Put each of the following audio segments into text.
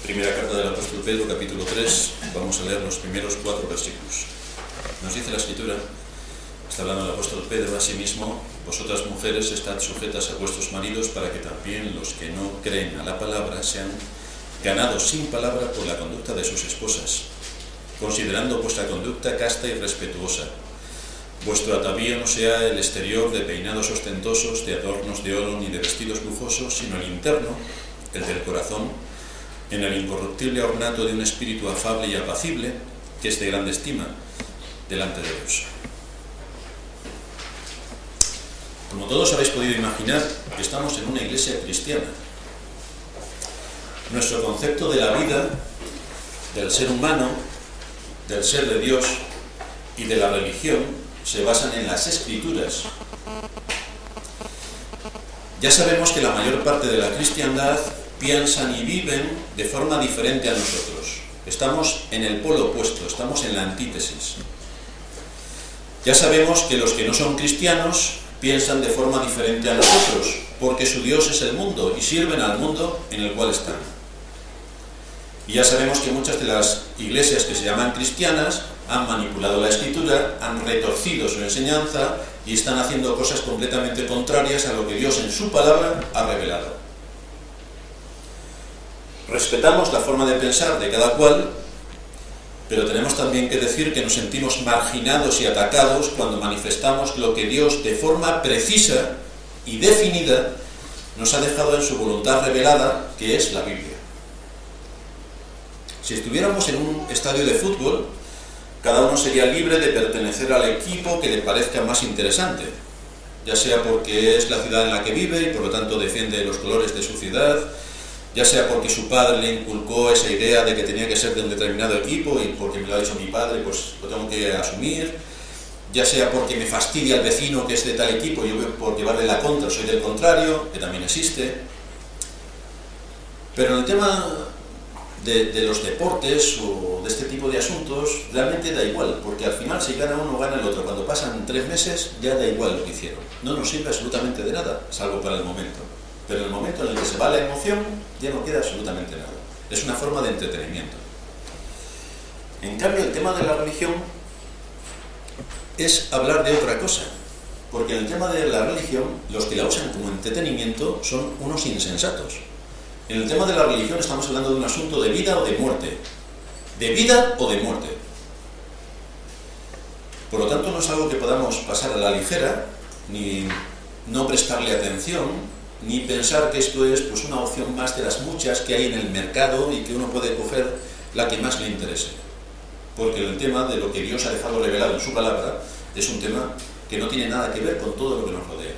Primera carta del apóstol Pedro, capítulo 3, vamos a leer los primeros 4 versículos. Nos dice la Escritura, está hablando el apóstol Pedro: asimismo, vosotras mujeres estad sujetas a vuestros maridos, para que también los que no creen a la palabra sean ganados sin palabra por la conducta de sus esposas, considerando vuestra conducta casta y respetuosa. Vuestro atavío no sea el exterior de peinados ostentosos, de adornos de oro ni de vestidos lujosos, sino el interno, el del corazón, en el incorruptible ornato de un espíritu afable y apacible, que es de grande estima delante de Dios. Como todos habéis podido imaginar, estamos en una iglesia cristiana. Nuestro concepto de la vida, del ser humano, del ser de Dios y de la religión se basan en las Escrituras. Ya sabemos que la mayor parte de la cristiandad piensan y viven de forma diferente a nosotros. Estamos en el polo opuesto, estamos en la antítesis. Ya sabemos que los que no son cristianos piensan de forma diferente a nosotros, porque su Dios es el mundo y sirven al mundo en el cual están. Y ya sabemos que muchas de las iglesias que se llaman cristianas han manipulado la Escritura, han retorcido su enseñanza y están haciendo cosas completamente contrarias a lo que Dios en su palabra ha revelado. Respetamos la forma de pensar de cada cual, pero tenemos también que decir que nos sentimos marginados y atacados cuando manifestamos lo que Dios de forma precisa y definida nos ha dejado en su voluntad revelada, que es la Biblia. Si estuviéramos en un estadio de fútbol, cada uno sería libre de pertenecer al equipo que le parezca más interesante, ya sea porque es la ciudad en la que vive y por lo tanto defiende los colores de su ciudad, ya sea porque su padre le inculcó esa idea de que tenía que ser de un determinado equipo y porque me lo ha dicho mi padre, pues lo tengo que asumir, ya sea porque me fastidia el vecino que es de tal equipo y yo por llevarle la contra soy del contrario, que también existe. Pero en el tema de los deportes o de este tipo de asuntos realmente da igual, porque al final si gana uno gana el otro. Cuando pasan 3 meses ya da igual lo que hicieron, no nos sirve absolutamente de nada, salvo para el momento. Pero en el momento en el que se va la emoción, ya no queda absolutamente nada. Es una forma de entretenimiento. En cambio, el tema de la religión es hablar de otra cosa. Porque en el tema de la religión, los que la usan como entretenimiento son unos insensatos. En el tema de la religión estamos hablando de un asunto de vida o de muerte. De vida o de muerte. Por lo tanto, no es algo que podamos pasar a la ligera, ni no prestarle atención, ni pensar que esto es pues una opción más de las muchas que hay en el mercado y que uno puede coger la que más le interese. Porque el tema de lo que Dios ha dejado revelado en su palabra es un tema que no tiene nada que ver con todo lo que nos rodea.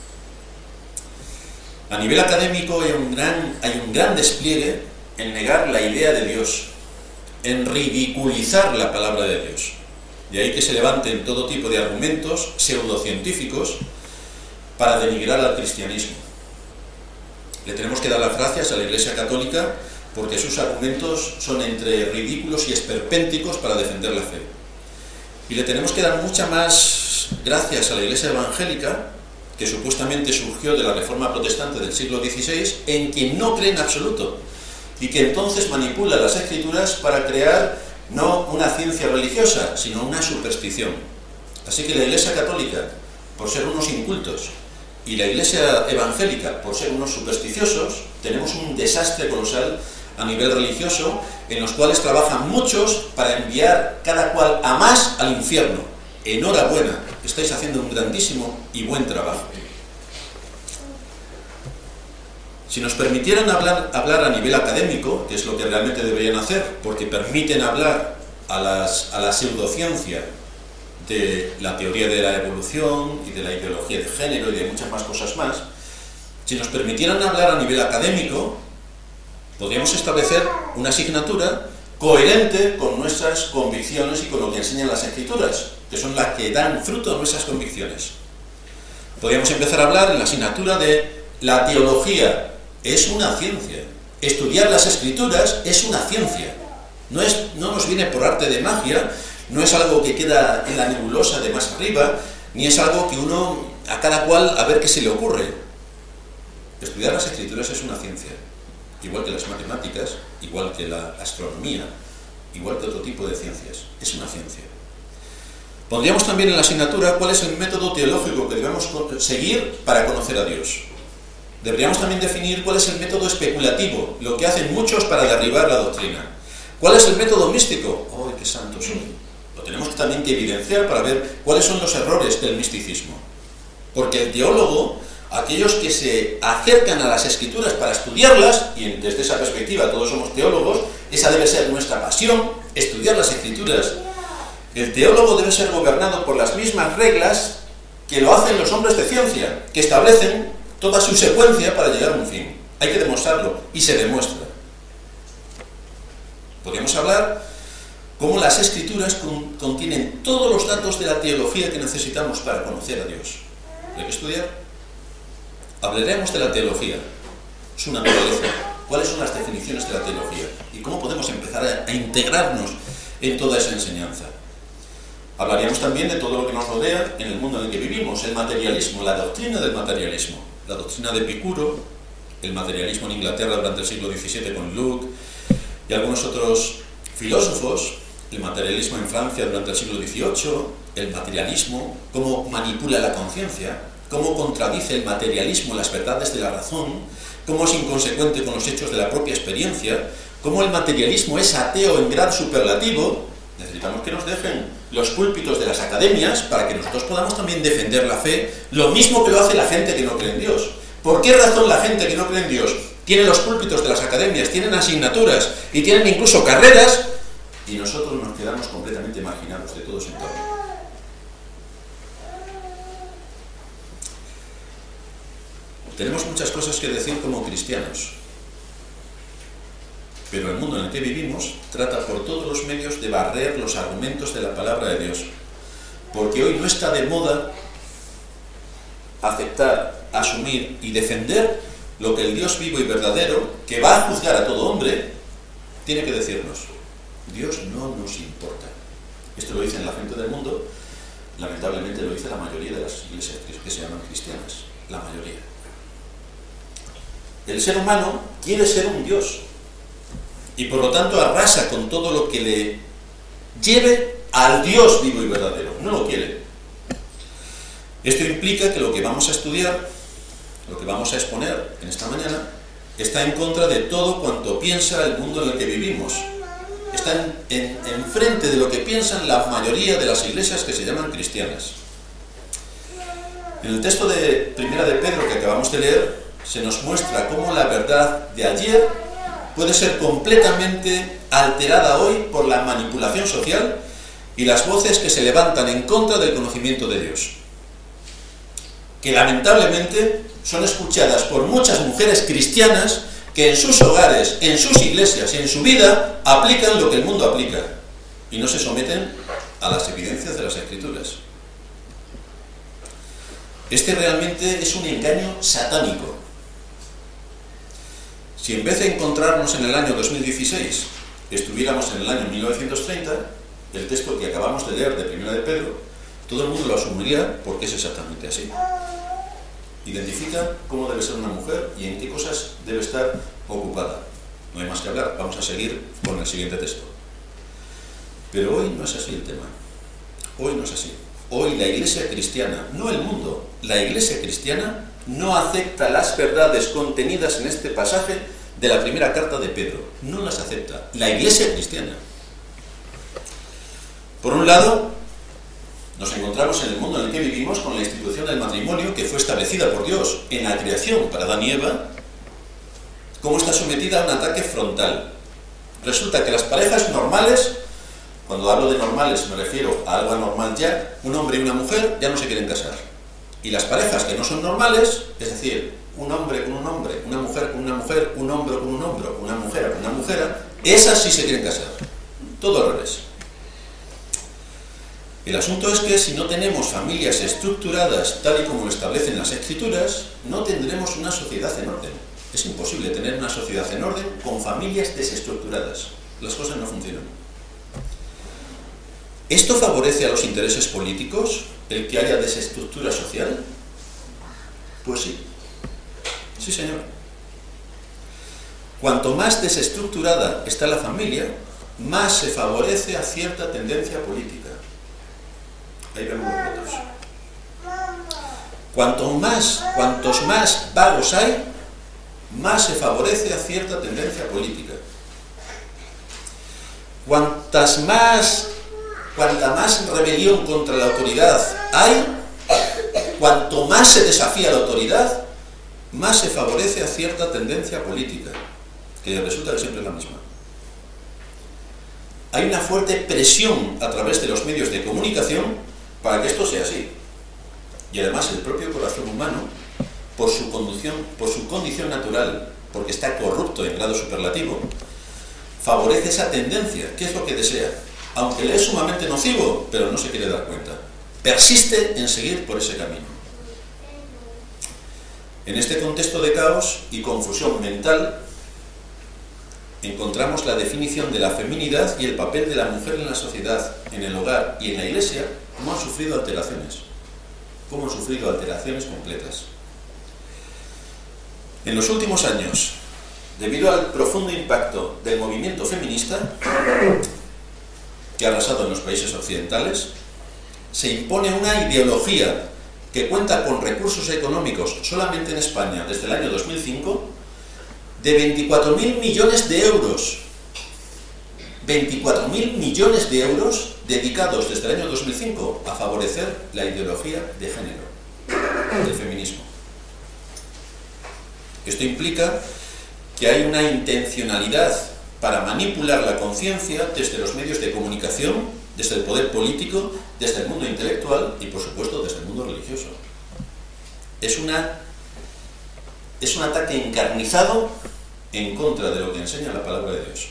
A nivel académico hay un gran despliegue en negar la idea de Dios, en ridiculizar la palabra de Dios. De ahí que se levanten todo tipo de argumentos pseudocientíficos para denigrar al cristianismo. Le tenemos que dar las gracias a la Iglesia Católica porque sus argumentos son entre ridículos y esperpénticos para defender la fe. Y le tenemos que dar muchas más gracias a la Iglesia Evangélica, que supuestamente surgió de la Reforma Protestante del siglo XVI, en quien no cree en absoluto, y que entonces manipula las Escrituras para crear no una ciencia religiosa, sino una superstición. Así que la Iglesia Católica, por ser unos incultos, y la Iglesia Evangélica, por ser unos supersticiosos, tenemos un desastre colosal a nivel religioso, en los cuales trabajan muchos para enviar cada cual a más al infierno. Enhorabuena, estáis haciendo un grandísimo y buen trabajo. Si nos permitieran hablar a nivel académico, que es lo que realmente deberían hacer, porque permiten hablar a la pseudociencia de la teoría de la evolución y de la ideología de género y de muchas más cosas más, si nos permitieran hablar a nivel académico, podríamos establecer una asignatura coherente con nuestras convicciones y con lo que enseñan las Escrituras, que son las que dan fruto a nuestras convicciones. Podríamos empezar a hablar en la asignatura de la teología. Es una ciencia. Estudiar las Escrituras es una ciencia. No nos viene por arte de magia, no es algo que queda en la nebulosa de más arriba, ni es algo que uno, a cada cual, a ver qué se le ocurre. Estudiar las Escrituras es una ciencia. igual que las matemáticas, igual que la astronomía, igual que otro tipo de ciencias. Es una ciencia. Pondríamos también en la asignatura cuál es el método teológico que debemos seguir para conocer a Dios. Deberíamos también definir cuál es el método especulativo, lo que hacen muchos para derribar la doctrina. ¿Cuál es el método místico? ¡Oh, qué santo soy! Lo tenemos también que evidenciar para ver cuáles son los errores del misticismo. Porque el teólogo, aquellos que se acercan a las Escrituras para estudiarlas, y desde esa perspectiva todos somos teólogos, esa debe ser nuestra pasión, estudiar las Escrituras. El teólogo debe ser gobernado por las mismas reglas que lo hacen los hombres de ciencia, que establecen toda su secuencia para llegar a un fin. Hay que demostrarlo, y se demuestra. Podríamos hablar cómo las Escrituras contienen todos los datos de la teología que necesitamos para conocer a Dios. ¿Hay que estudiar? Hablaremos de la teología, su naturaleza, cuáles son las definiciones de la teología y cómo podemos empezar a integrarnos en toda esa enseñanza. Hablaríamos también de todo lo que nos rodea en el mundo en el que vivimos, el materialismo, la doctrina del materialismo, la doctrina de Epicuro, el materialismo en Inglaterra durante el siglo XVII con Locke y algunos otros filósofos, el materialismo en Francia durante el siglo XVIII, el materialismo, cómo manipula la conciencia, cómo contradice el materialismo las verdades de la razón, cómo es inconsecuente con los hechos de la propia experiencia, cómo el materialismo es ateo en grado superlativo. Necesitamos que nos dejen los púlpitos de las academias para que nosotros podamos también defender la fe, lo mismo que lo hace la gente que no cree en Dios. ¿Por qué razón la gente que no cree en Dios tiene los púlpitos de las academias, tienen asignaturas y tienen incluso carreras, y nosotros nos quedamos completamente marginados de todo ese entorno? Tenemos muchas cosas que decir como cristianos, pero el mundo en el que vivimos trata por todos los medios de barrer los argumentos de la palabra de Dios, porque hoy no está de moda aceptar, asumir y defender lo que el Dios vivo y verdadero, que va a juzgar a todo hombre, tiene que decirnos. Dios no nos importa. Esto lo dicen la gente del mundo, lamentablemente lo dice la mayoría de las iglesias que se llaman cristianas, la mayoría. El ser humano quiere ser un Dios y por lo tanto arrasa con todo lo que le lleve al Dios vivo y verdadero. No lo quiere. Esto implica que lo que vamos a estudiar, lo que vamos a exponer en esta mañana, está en contra de todo cuanto piensa el mundo en el que vivimos. Está en frente de lo que piensan la mayoría de las iglesias que se llaman cristianas. En el texto de Primera de Pedro que acabamos de leer, se nos muestra cómo la verdad de ayer puede ser completamente alterada hoy por la manipulación social y las voces que se levantan en contra del conocimiento de Dios, que lamentablemente son escuchadas por muchas mujeres cristianas que en sus hogares, en sus iglesias y en su vida aplican lo que el mundo aplica y no se someten a las evidencias de las Escrituras. Este realmente es un engaño satánico. Si en vez de encontrarnos en el año 2016 estuviéramos en el año 1930, el texto que acabamos de leer de Primera de Pedro, todo el mundo lo asumiría porque es exactamente así. Identifica cómo debe ser una mujer y en qué cosas debe estar ocupada. No hay más que hablar, vamos a seguir con el siguiente texto. Pero hoy no es así el tema. Hoy no es así. Hoy la iglesia cristiana, no el mundo, la iglesia cristiana no acepta las verdades contenidas en este pasaje de la primera carta de Pedro. No las acepta. La iglesia cristiana. Por un lado, nos encontramos en el mundo en el que vivimos con la institución del matrimonio que fue establecida por Dios en la creación para Adán y Eva, cómo está sometida a un ataque frontal. Resulta que las parejas normales, cuando hablo de normales me refiero a algo anormal ya, un hombre y una mujer ya no se quieren casar. Y las parejas que no son normales, es decir, un hombre con un hombre, una mujer con una mujer, un hombre con un hombre, una mujer con una mujer, esas sí se quieren casar. Todo al revés. El asunto es que si no tenemos familias estructuradas tal y como lo establecen las Escrituras, no tendremos una sociedad en orden. Es imposible tener una sociedad en orden con familias desestructuradas. Las cosas no funcionan. ¿Esto favorece a los intereses políticos, el que haya desestructura social? Pues sí. Sí, señor. Cuanto más desestructurada está la familia, más se favorece a cierta tendencia política. Ahí vemos los votos. Cuantos más vagos hay, más se favorece a cierta tendencia política. Cuanta más rebelión contra la autoridad hay, cuanto más se desafía la autoridad, más se favorece a cierta tendencia política, que resulta que siempre es la misma. Hay una fuerte presión a través de los medios de comunicación para que esto sea así. Y además el propio corazón humano, por su condición natural, porque está corrupto en grado superlativo, favorece esa tendencia. ¿Qué es lo que desea? Aunque le es sumamente nocivo, pero no se quiere dar cuenta. Persiste en seguir por ese camino. En este contexto de caos y confusión mental, encontramos la definición de la feminidad y el papel de la mujer en la sociedad, en el hogar y en la iglesia, cómo han sufrido alteraciones. Cómo han sufrido alteraciones completas. En los últimos años, debido al profundo impacto del movimiento feminista, que ha arrasado en los países occidentales, se impone una ideología que cuenta con recursos económicos solamente en España desde el año 2005 de 24.000 millones de euros. 24.000 millones de euros dedicados desde el año 2005 a favorecer la ideología de género, del feminismo. Esto implica que hay una intencionalidad para manipular la conciencia desde los medios de comunicación, desde el poder político, desde el mundo intelectual y, por supuesto, desde el mundo religioso. Es un ataque encarnizado en contra de lo que enseña la palabra de Dios.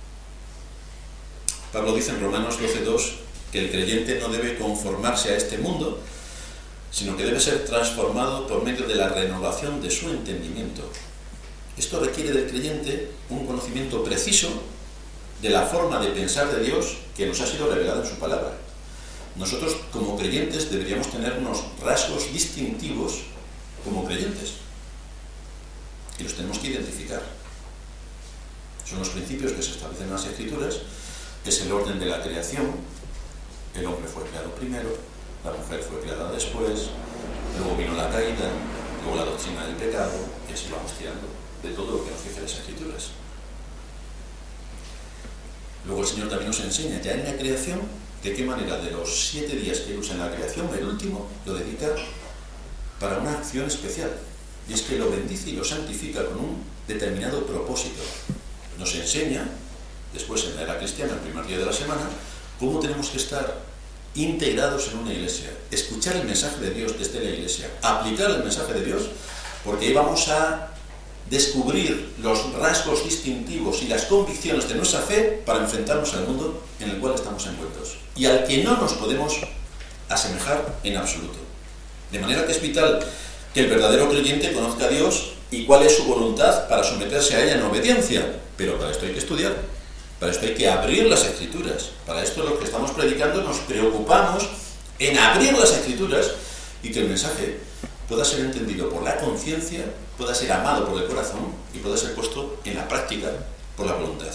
Pablo dice en Romanos 12:2 que el creyente no debe conformarse a este mundo, sino que debe ser transformado por medio de la renovación de su entendimiento. Esto requiere del creyente un conocimiento preciso de la forma de pensar de Dios que nos ha sido revelada en su palabra. Nosotros, como creyentes, deberíamos tener unos rasgos distintivos como creyentes, y los tenemos que identificar. Son los principios que se establecen en las Escrituras, que es el orden de la creación. El hombre fue creado primero, la mujer fue creada después, luego vino la caída, luego la doctrina del pecado, y así vamos tirando de todo lo que nos dicen las Escrituras. Luego el Señor también nos enseña ya en la creación de qué manera de los 7 días que usa en la creación, el último lo dedica para una acción especial, y es que lo bendice y lo santifica con un determinado propósito. Nos enseña, después en la era cristiana, el primer día de la semana, cómo tenemos que estar integrados en una iglesia, escuchar el mensaje de Dios desde la iglesia, aplicar el mensaje de Dios, porque ahí vamos a descubrir los rasgos distintivos y las convicciones de nuestra fe para enfrentarnos al mundo en el cual estamos envueltos y al que no nos podemos asemejar en absoluto. De manera que es vital que el verdadero creyente conozca a Dios y cuál es su voluntad para someterse a ella en obediencia, pero para esto hay que estudiar, para esto hay que abrir las Escrituras, para esto lo que estamos predicando nos preocupamos en abrir las Escrituras y que el mensaje pueda ser entendido por la conciencia, pueda ser amado por el corazón y pueda ser puesto en la práctica por la voluntad.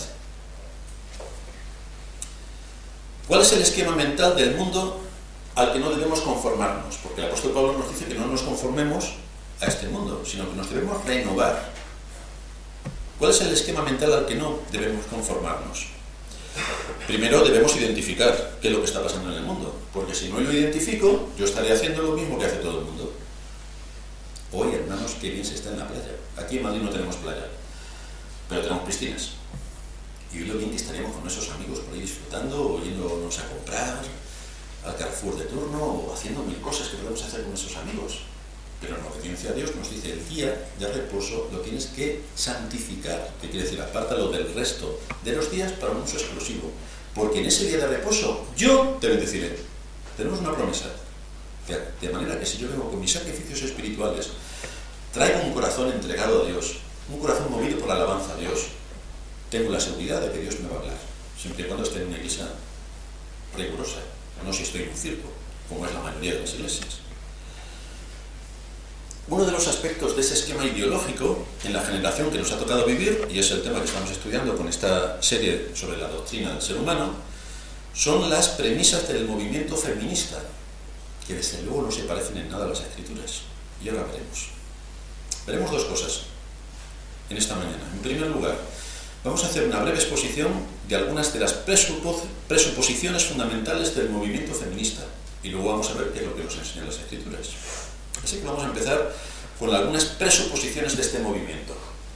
¿Cuál es el esquema mental del mundo al que no debemos conformarnos? Porque el apóstol Pablo nos dice que no nos conformemos a este mundo, sino que nos debemos renovar. ¿Cuál es el esquema mental al que no debemos conformarnos? Primero debemos identificar qué es lo que está pasando en el mundo, porque si no lo identifico, yo estaré haciendo lo mismo que hace todo el mundo. Hoy, hermanos, qué bien se está en la playa. Aquí en Madrid no tenemos playa, pero tenemos piscinas. Y hoy lo bien que estaremos con esos amigos por ahí disfrutando, o yéndonos a comprar al Carrefour de turno, o haciendo 1000 cosas que podemos hacer con esos amigos. Pero en obediencia a Dios nos dice, el día de reposo lo tienes que santificar, que quiere decir, apártalo del resto de los días para un uso exclusivo. Porque en ese día de reposo yo te bendeciré. Tenemos una promesa. De manera que si yo vengo con mis sacrificios espirituales, traigo un corazón entregado a Dios, un corazón movido por la alabanza a Dios, tengo la seguridad de que Dios me va a hablar, siempre y cuando esté en una iglesia rigurosa, no si estoy en un circo, como es la mayoría de las iglesias. Uno de los aspectos de ese esquema ideológico en la generación que nos ha tocado vivir, y es el tema que estamos estudiando con esta serie sobre la doctrina del ser humano, son las premisas del movimiento feminista, que desde luego no se parecen en nada a las Escrituras. Y ahora veremos. Veremos dos cosas en esta mañana. En primer lugar, vamos a hacer una breve exposición de algunas de las presuposiciones fundamentales del movimiento feminista, y luego vamos a ver qué es lo que nos enseñan las Escrituras. Así que vamos a empezar con algunas presuposiciones de este movimiento.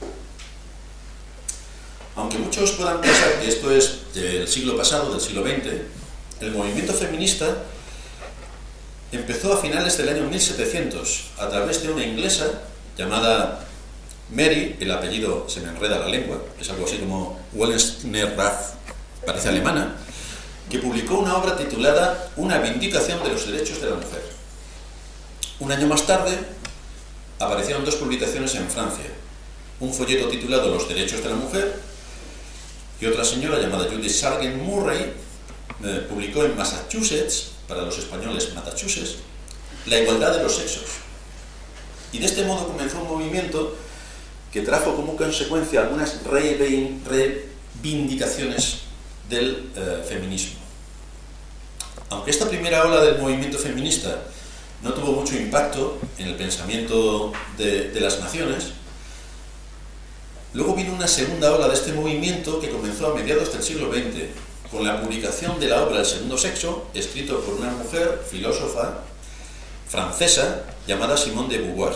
Aunque muchos puedan pensar que esto es del siglo pasado, del siglo XX, el movimiento feminista empezó a finales del año 1700 a través de una inglesa llamada Mary, el apellido se me enreda la lengua, es algo así como Wollstonecraft, parece alemana, que publicó una obra titulada Una vindicación de los derechos de la mujer. Un año más tarde aparecieron dos publicaciones en Francia, un folleto titulado Los derechos de la mujer, y otra señora llamada Judith Sargent Murray publicó en Massachusetts, para los españoles Massachusetts, La igualdad de los sexos. Y de este modo comenzó un movimiento que trajo como consecuencia algunas reivindicaciones del feminismo. Aunque esta primera ola del movimiento feminista no tuvo mucho impacto en el pensamiento de las naciones, luego vino una segunda ola de este movimiento que comenzó a mediados del siglo XX, con la publicación de la obra El segundo sexo, escrito por una mujer filósofa francesa llamada Simone de Beauvoir.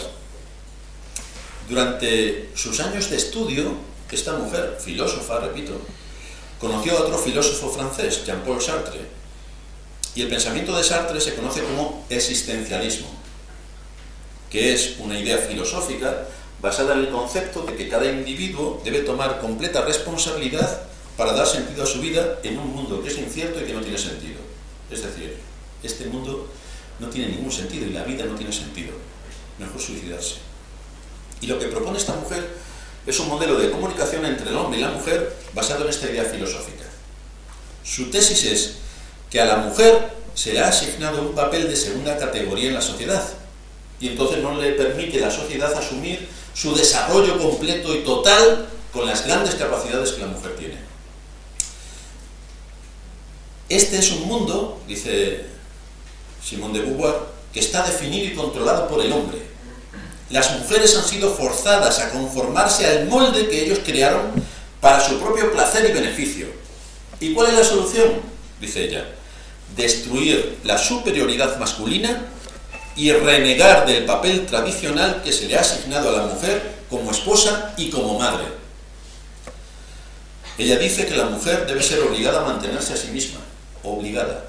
Durante sus años de estudio, esta mujer, filósofa, repito, conoció a otro filósofo francés, Jean-Paul Sartre, y el pensamiento de Sartre se conoce como existencialismo, que es una idea filosófica basada en el concepto de que cada individuo debe tomar completa responsabilidad para dar sentido a su vida en un mundo que es incierto y que no tiene sentido. Es decir, este mundo no tiene ningún sentido y la vida no tiene sentido. Mejor suicidarse. Y lo que propone esta mujer es un modelo de comunicación entre el hombre y la mujer basado en esta idea filosófica. Su tesis es que a la mujer se le ha asignado un papel de segunda categoría en la sociedad, y entonces no le permite a la sociedad asumir su desarrollo completo y total con las grandes capacidades que la mujer tiene. Este es un mundo, dice Simone de Beauvoir, que está definido y controlado por el hombre. Las mujeres han sido forzadas a conformarse al molde que ellos crearon para su propio placer y beneficio. ¿Y cuál es la solución? Dice ella: destruir la superioridad masculina y renegar del papel tradicional que se le ha asignado a la mujer como esposa y como madre. Ella dice que la mujer debe ser obligada a mantenerse a sí misma. Obligada.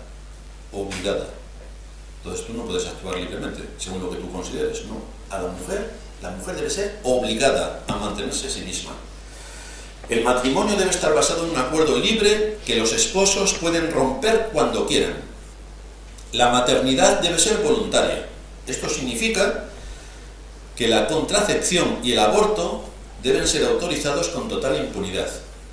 Entonces tú no puedes actuar libremente, según lo que tú consideres, ¿no? A la mujer debe ser obligada a mantenerse a sí misma. El matrimonio debe estar basado en un acuerdo libre que los esposos pueden romper cuando quieran. La maternidad debe ser voluntaria. Esto significa que la contracepción y el aborto deben ser autorizados con total impunidad.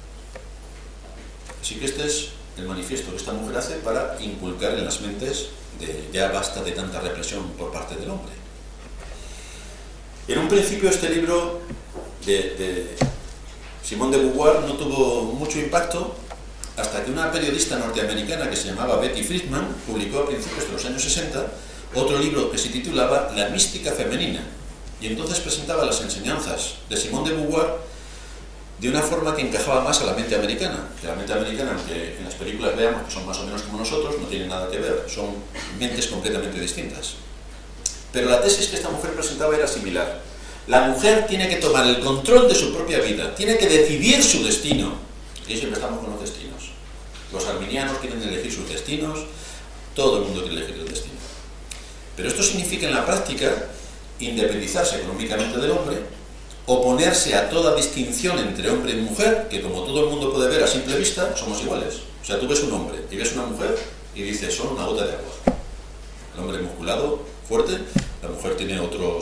Así que este es el manifiesto que esta mujer hace para inculcar en las mentes de ya basta de tanta represión por parte del hombre. En un principio este libro de Simone de Beauvoir no tuvo mucho impacto hasta que una periodista norteamericana que se llamaba Betty Friedman publicó a principios de los años 60 otro libro que se titulaba La mística femenina, y entonces presentaba las enseñanzas de Simone de Beauvoir de una forma que encajaba más a la mente americana. Que la mente americana, aunque en las películas veamos que son más o menos como nosotros, no tiene nada que ver, son mentes completamente distintas. Pero la tesis que esta mujer presentaba era similar. La mujer tiene que tomar el control de su propia vida, tiene que decidir su destino. Y siempre estamos con los destinos. Los arminianos quieren elegir sus destinos, todo el mundo quiere elegir el destino. Pero esto significa en la práctica independizarse económicamente del hombre, oponerse a toda distinción entre hombre y mujer, que como todo el mundo puede ver a simple vista, somos iguales. O sea, tú ves un hombre y ves una mujer y dices, son una gota de agua. El hombre musculado, fuerte, la mujer tiene otro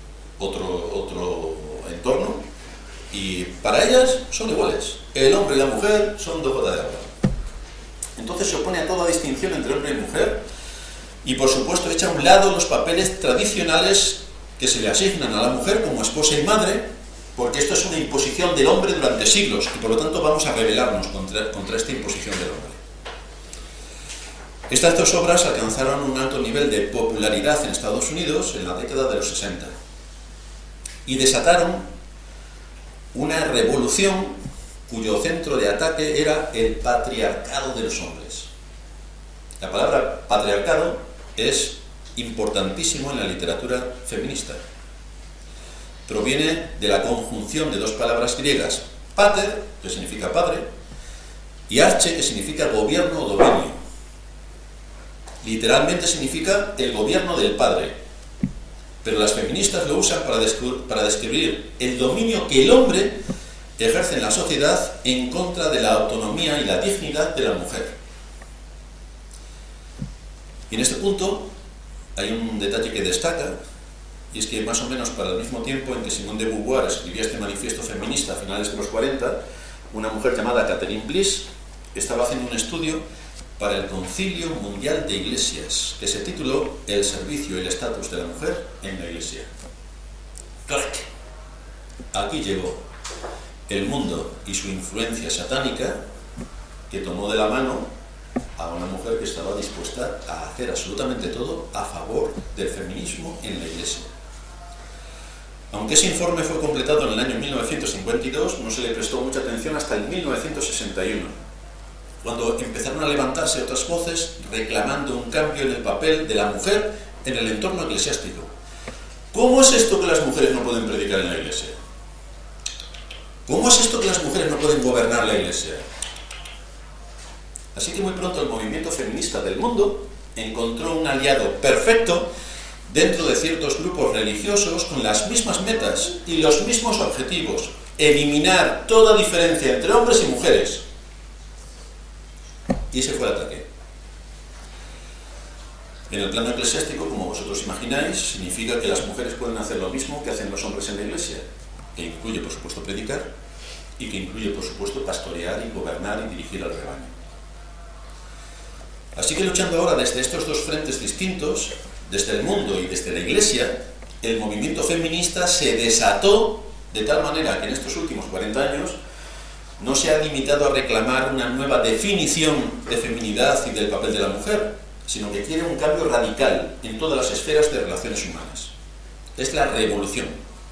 entorno, y para ellas son iguales. El hombre y la mujer son dos gotas de agua. Entonces se opone a toda distinción entre hombre y mujer, y por supuesto echa a un lado los papeles tradicionales que se le asignan a la mujer como esposa y madre, porque esto es una imposición del hombre durante siglos, y por lo tanto vamos a rebelarnos contra esta imposición del hombre. Estas dos obras alcanzaron un alto nivel de popularidad en Estados Unidos en la década de los 60 y desataron una revolución cuyo centro de ataque era el patriarcado de los hombres. La palabra patriarcado es importantísimo en la literatura feminista. Proviene de la conjunción de dos palabras griegas, pater, que significa padre, y arche, que significa gobierno o dominio. Literalmente significa el gobierno del padre, pero las feministas lo usan para describir el dominio que el hombre ejerce en la sociedad en contra de la autonomía y la dignidad de la mujer. Y en este punto hay un detalle que destaca, y es que más o menos para el mismo tiempo en que Simone de Beauvoir escribía este manifiesto feminista a finales de los 40, una mujer llamada Catherine Bliss estaba haciendo un estudio para el Concilio Mundial de Iglesias, que se tituló El servicio y el estatus de la mujer en la Iglesia. ¡Clac! Aquí llegó el mundo y su influencia satánica, que tomó de la mano a una mujer que estaba dispuesta a hacer absolutamente todo a favor del feminismo en la Iglesia. Aunque ese informe fue completado en el año 1952, no se le prestó mucha atención hasta el 1961, cuando empezaron a levantarse otras voces reclamando un cambio en el papel de la mujer en el entorno eclesiástico. ¿Cómo es esto que las mujeres no pueden predicar en la Iglesia? ¿Cómo es esto que las mujeres no pueden gobernar la Iglesia? Así que muy pronto el movimiento feminista del mundo encontró un aliado perfecto dentro de ciertos grupos religiosos con las mismas metas y los mismos objetivos: eliminar toda diferencia entre hombres y mujeres. Y ese fue el ataque. En el plano eclesiástico, como vosotros imagináis, significa que las mujeres pueden hacer lo mismo que hacen los hombres en la Iglesia, que incluye, por supuesto, predicar, y que incluye, por supuesto, pastorear y gobernar y dirigir al rebaño. Así que luchando ahora desde estos dos frentes distintos, desde el mundo y desde la Iglesia, el movimiento feminista se desató de tal manera que en estos últimos 40 años no se ha limitado a reclamar una nueva definición de feminidad y del papel de la mujer, sino que quiere un cambio radical en todas las esferas de relaciones humanas. Es la revolución.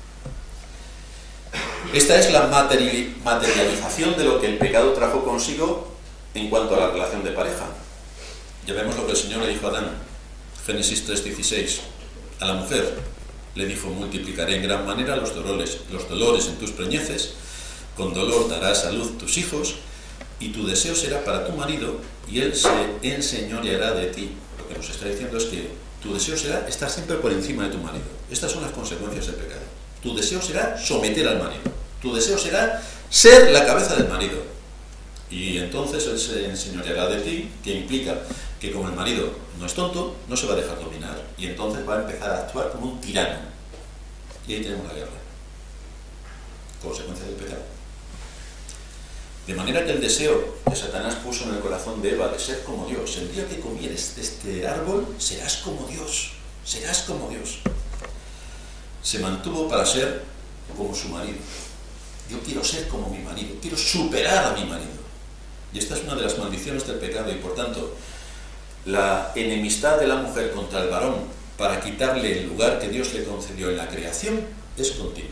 Esta es la materialización de lo que el pecado trajo consigo en cuanto a la relación de pareja. Ya vemos lo que el Señor le dijo a Adán, Génesis 3:16. A la mujer le dijo: multiplicaré en gran manera los dolores en tus preñeces, con dolor darás a luz tus hijos, y tu deseo será para tu marido, y él se enseñoreará de ti. Lo que nos está diciendo es que tu deseo será estar siempre por encima de tu marido. Estas son las consecuencias del pecado. Tu deseo será someter al marido. Tu deseo será ser la cabeza del marido. Y entonces él se enseñoreará de ti, que implica que como el marido no es tonto, no se va a dejar dominar. Y entonces va a empezar a actuar como un tirano. Y ahí tenemos la guerra. Consecuencia del pecado. De manera que el deseo que Satanás puso en el corazón de Eva de ser como Dios, el día que comieres de este árbol, serás como Dios. Serás como Dios. Se mantuvo para ser como su marido. Yo quiero ser como mi marido, quiero superar a mi marido. Y esta es una de las maldiciones del pecado, y por tanto, la enemistad de la mujer contra el varón para quitarle el lugar que Dios le concedió en la creación es continua.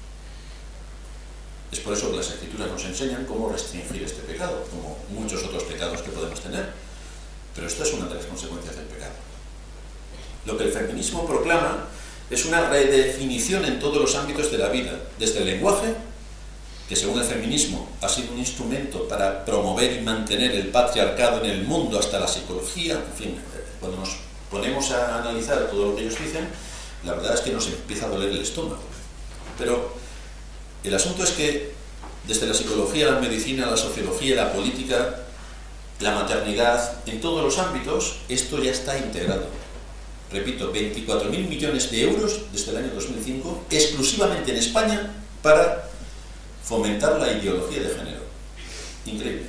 Es por eso que las Escrituras nos enseñan cómo restringir este pecado, como muchos otros pecados que podemos tener. Pero esta es una de las consecuencias del pecado. Lo que el feminismo proclama es una redefinición en todos los ámbitos de la vida, desde el lenguaje, que según el feminismo ha sido un instrumento para promover y mantener el patriarcado en el mundo, hasta la psicología. En fin, cuando nos ponemos a analizar todo lo que ellos dicen, la verdad es que nos empieza a doler el estómago. Pero el asunto es que desde la psicología, la medicina, la sociología, la política, la maternidad, en todos los ámbitos, esto ya está integrado. Repito, 24.000 millones de euros desde el año 2005, exclusivamente en España, para fomentar la ideología de género. Increíble.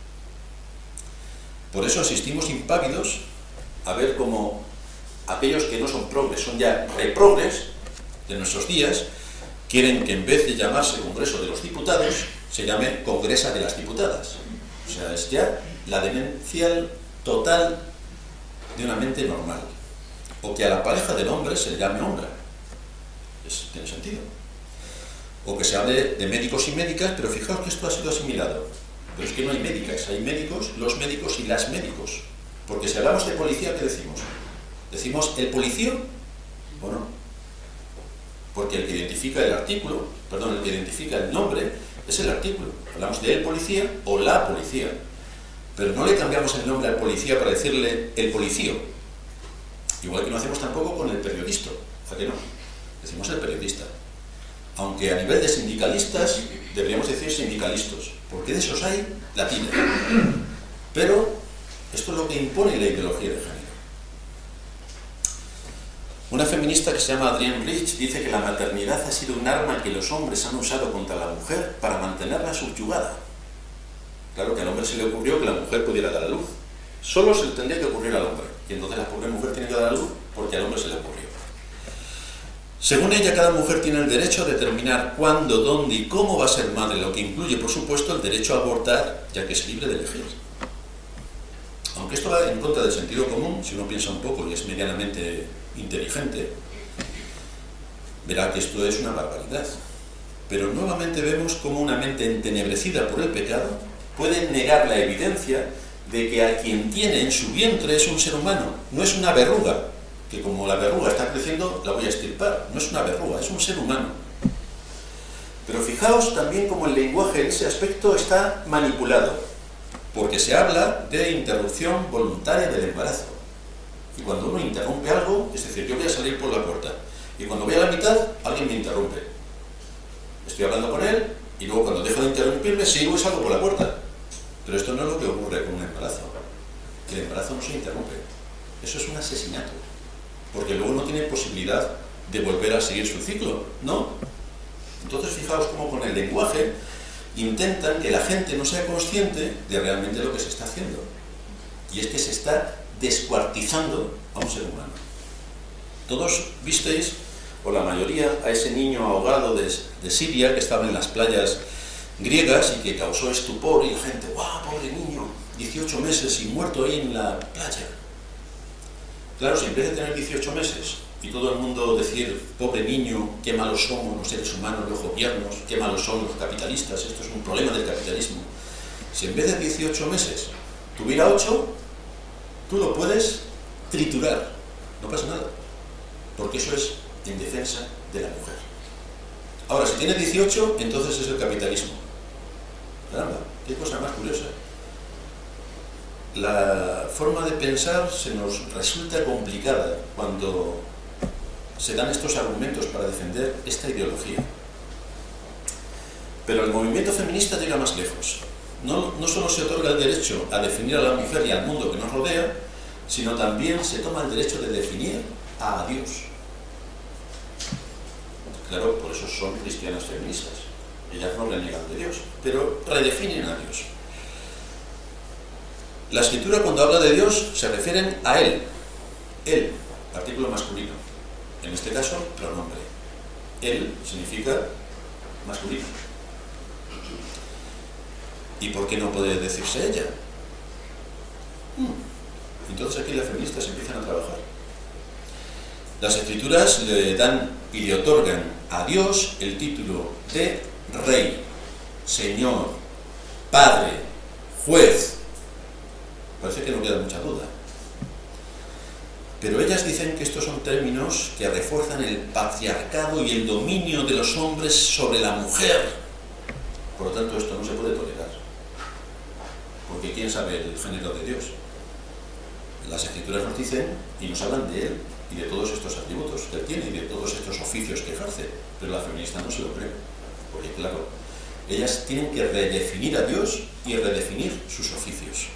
Por eso asistimos impávidos a ver cómo aquellos que no son progres, son ya reprogres, de nuestros días quieren que en vez de llamarse Congreso de los Diputados, se llame Congresa de las Diputadas. O sea, es ya la demencial total de una mente normal. O que a la pareja del hombre se le llame hombre. Tiene sentido. O que se hable de médicos y médicas, pero fijaos que esto ha sido asimilado. Pero es que no hay médicas, hay médicos, los médicos y las médicos. Porque si hablamos de policía, ¿qué decimos? ¿Decimos el policía o no? Porque el que identifica el artículo, perdón, el que identifica el nombre es el artículo. Hablamos de el policía o la policía. Pero no le cambiamos el nombre al policía para decirle el policía. Igual que no hacemos tampoco con el periodista. ¿A qué no? Decimos el periodista. Aunque a nivel de sindicalistas deberíamos decir sindicalistas, porque de esos hay la tira. Pero esto es lo que impone la ideología de género. Una feminista que se llama Adrienne Rich dice que la maternidad ha sido un arma que los hombres han usado contra la mujer para mantenerla subyugada. Claro que al hombre se le ocurrió que la mujer pudiera dar a luz. Solo se le tendría que ocurrir al hombre. Y entonces la pobre mujer tiene que dar a luz porque al hombre se le ocurrió. Según ella, cada mujer tiene el derecho a determinar cuándo, dónde y cómo va a ser madre, lo que incluye, por supuesto, el derecho a abortar, ya que es libre de elegir. Aunque esto va en contra del sentido común, si uno piensa un poco y es medianamente inteligente, verá que esto es una barbaridad. Pero nuevamente vemos cómo una mente entenebrecida por el pecado puede negar la evidencia de que a quien tiene en su vientre es un ser humano, no es una verruga, que como la verruga está creciendo, la voy a extirpar. No es una verruga, es un ser humano. Pero fijaos también cómo el lenguaje en ese aspecto está manipulado, porque se habla de interrupción voluntaria del embarazo. Y cuando uno interrumpe algo, es decir, yo voy a salir por la puerta, y cuando voy a la mitad, alguien me interrumpe. Estoy hablando con él, y luego cuando dejo de interrumpirme, sigo y salgo por la puerta. Pero esto no es lo que ocurre con un embarazo. El embarazo no se interrumpe. Eso es un asesinato. Porque luego no tiene posibilidad de volver a seguir su ciclo, ¿no? Entonces fijaos cómo con el lenguaje intentan que la gente no sea consciente de realmente lo que se está haciendo. Y es que se está descuartizando a un ser humano. Todos visteis, o la mayoría, a ese niño ahogado de Siria que estaba en las playas griegas y que causó estupor y la gente, ¡guau, pobre niño! 18 meses y muerto ahí en la playa. Claro, si en vez de tener 18 meses y todo el mundo decir, pobre niño, qué malos somos los seres humanos, los gobiernos, qué malos son los capitalistas, esto es un problema del capitalismo. Si en vez de 18 meses tuviera 8, tú lo puedes triturar, no pasa nada, porque eso es en defensa de la mujer. Ahora, si tiene 18, entonces es el capitalismo. Caramba, qué cosa más curiosa. La forma de pensar se nos resulta complicada cuando se dan estos argumentos para defender esta ideología. Pero el movimiento feminista llega más lejos. No solo se otorga el derecho a definir a la mujer y al mundo que nos rodea, sino también se toma el derecho de definir a Dios. Claro, por eso son cristianas feministas. Ellas no reniegan de Dios, pero redefinen a Dios. La Escritura, cuando habla de Dios, se refieren a Él. Él, artículo masculino. En este caso, pronombre. Él significa masculino. ¿Y por qué no puede decirse ella? Entonces aquí las feministas empiezan a trabajar. Las Escrituras le dan y le otorgan a Dios el título de Rey, Señor, Padre, Juez. Parece que no queda mucha duda. Pero ellas dicen que estos son términos que refuerzan el patriarcado y el dominio de los hombres sobre la mujer. Por lo tanto, esto no se puede tolerar. Porque ¿quién sabe el género de Dios? Las Escrituras nos dicen y nos hablan de Él y de todos estos atributos que Él tiene y de todos estos oficios que ejerce. Pero la feminista no se lo cree. Porque, claro, ellas tienen que redefinir a Dios y redefinir sus oficios.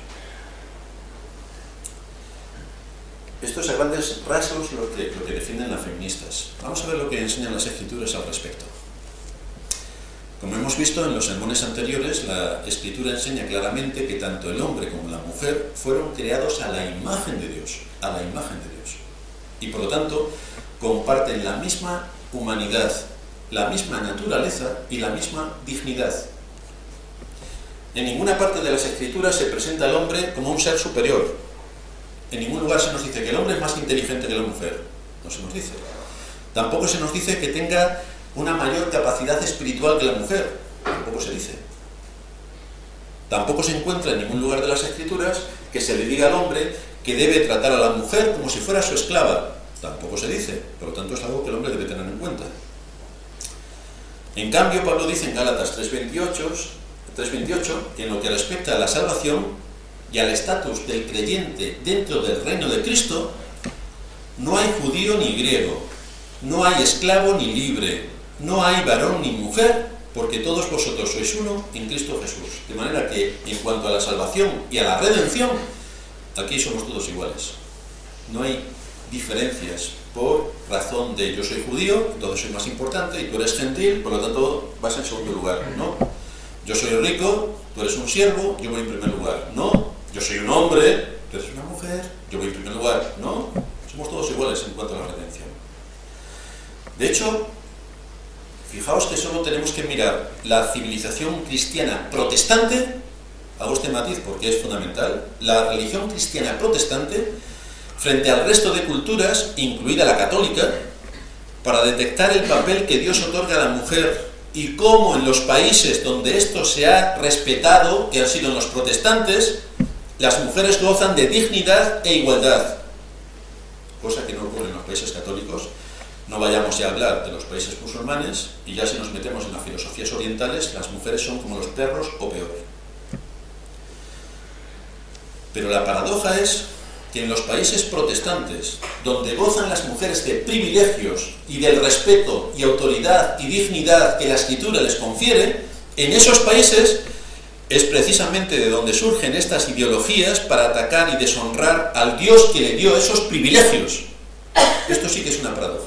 Esto es a grandes rasgos lo que defienden las feministas. Vamos a ver lo que enseñan las Escrituras al respecto. Como hemos visto en los sermones anteriores, la Escritura enseña claramente que tanto el hombre como la mujer fueron creados a la imagen de Dios, a la imagen de Dios. Y por lo tanto, comparten la misma humanidad, la misma naturaleza y la misma dignidad. En ninguna parte de las Escrituras se presenta al hombre como un ser superior. En ningún lugar se nos dice que el hombre es más inteligente que la mujer. No se nos dice. Tampoco se nos dice que tenga una mayor capacidad espiritual que la mujer. Tampoco se dice. Tampoco se encuentra en ningún lugar de las Escrituras que se le diga al hombre que debe tratar a la mujer como si fuera su esclava. Tampoco se dice. Por lo tanto, es algo que el hombre debe tener en cuenta. En cambio, Pablo dice en Gálatas 3:28 que en lo que respecta a la salvación y al estatus del creyente dentro del reino de Cristo, no hay judío ni griego, no hay esclavo ni libre, no hay varón ni mujer, porque todos vosotros sois uno en Cristo Jesús. De manera que, en cuanto a la salvación y a la redención, aquí somos todos iguales. No hay diferencias por razón de yo soy judío, entonces soy más importante, y tú eres gentil, por lo tanto vas en segundo lugar. No. Yo soy rico, tú eres un siervo, yo voy en primer lugar. No. Yo soy un hombre, tú eres una mujer, yo voy en primer lugar. No. Somos todos iguales en cuanto a la redención. De hecho, fijaos que solo tenemos que mirar la civilización cristiana protestante, hago este matiz porque es fundamental, la religión cristiana protestante, frente al resto de culturas, incluida la católica, para detectar el papel que Dios otorga a la mujer y cómo en los países donde esto se ha respetado, que han sido en los protestantes, las mujeres gozan de dignidad e igualdad, cosa que no ocurre en los países católicos. No vayamos ya a hablar de los países musulmanes, y ya si nos metemos en las filosofías orientales, las mujeres son como los perros o peor. Pero la paradoja es que en los países protestantes, donde gozan las mujeres de privilegios y del respeto y autoridad y dignidad que la Escritura les confiere, en esos países es precisamente de donde surgen estas ideologías para atacar y deshonrar al Dios que le dio esos privilegios. Esto sí que es una paradoja.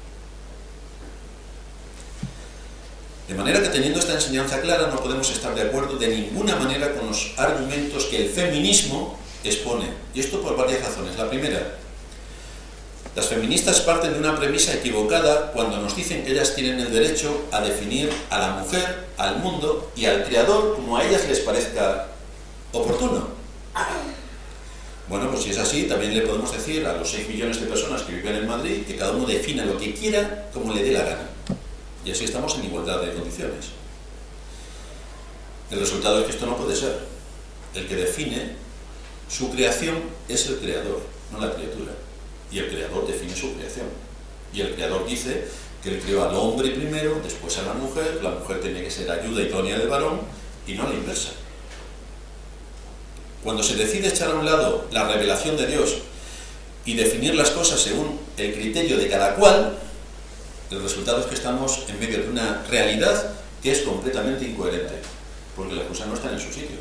De manera que, teniendo esta enseñanza clara, no podemos estar de acuerdo de ninguna manera con los argumentos que el feminismo expone. Y esto por varias razones. La primera, las feministas parten de una premisa equivocada cuando nos dicen que ellas tienen el derecho a definir a la mujer, al mundo y al Creador como a ellas les parezca oportuno. Bueno, pues si es así, también le podemos decir a los 6 millones de personas que viven en Madrid que cada uno defina lo que quiera como le dé la gana. Y así estamos en igualdad de condiciones. El resultado es que esto no puede ser. El que define su creación es el Creador, no la criatura. Y el Creador define su creación. Y el Creador dice que él creó al hombre primero, después a la mujer tiene que ser ayuda idónea del varón, y no a la inversa. Cuando se decide echar a un lado la revelación de Dios y definir las cosas según el criterio de cada cual, el resultado es que estamos en medio de una realidad que es completamente incoherente, porque las cosas no están en su sitio.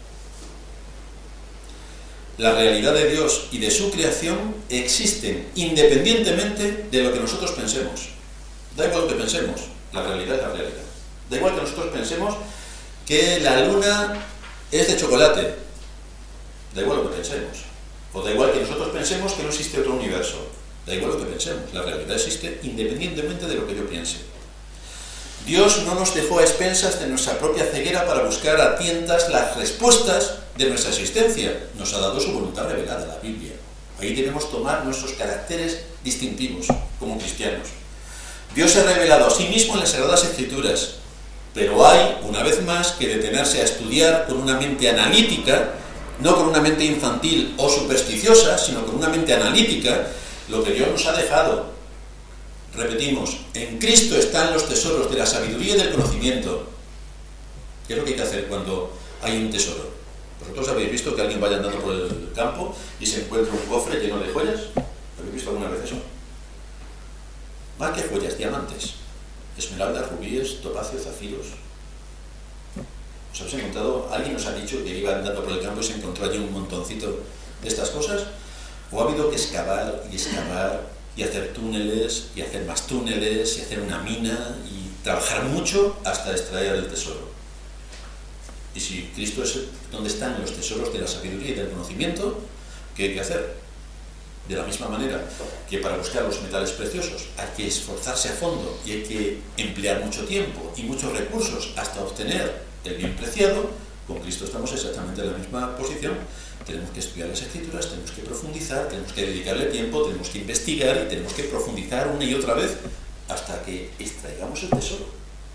La realidad de Dios y de su creación existen independientemente de lo que nosotros pensemos. Da igual lo que pensemos, la realidad es la realidad. Da igual que nosotros pensemos que la luna es de chocolate. Da igual lo que pensemos. O da igual que nosotros pensemos que no existe otro universo. Da igual lo que pensemos. La realidad existe independientemente de lo que yo piense. Dios no nos dejó a expensas de nuestra propia ceguera para buscar a tientas las respuestas de nuestra existencia. Nos ha dado su voluntad revelada, la Biblia. Ahí debemos tomar nuestros caracteres distintivos como cristianos. Dios se ha revelado a sí mismo en las Sagradas Escrituras, pero hay, una vez más, que detenerse a estudiar con una mente analítica, no con una mente infantil o supersticiosa, sino con una mente analítica, lo que Dios nos ha dejado. Repetimos, en Cristo están los tesoros de la sabiduría y del conocimiento. ¿Qué es lo que hay que hacer cuando hay un tesoro? ¿Vosotros habéis visto que alguien vaya andando por el campo y se encuentra un cofre lleno de joyas? ¿Habéis visto alguna vez eso? Más que joyas, diamantes, esmeraldas, rubíes, topacios, zafiros. ¿Os habéis encontrado? ¿Alguien os ha dicho que iba andando por el campo y se encontró allí un montoncito de estas cosas? ¿O ha habido que excavar y excavar y hacer túneles y hacer más túneles y hacer una mina y trabajar mucho hasta extraer el tesoro? Y si Cristo es donde están los tesoros de la sabiduría y del conocimiento, ¿qué hay que hacer? De la misma manera que para buscar los metales preciosos hay que esforzarse a fondo y hay que emplear mucho tiempo y muchos recursos hasta obtener el bien preciado, con Cristo estamos exactamente en la misma posición. Tenemos que estudiar las Escrituras, tenemos que profundizar, tenemos que dedicarle tiempo, tenemos que investigar y tenemos que profundizar una y otra vez hasta que extraigamos el tesoro.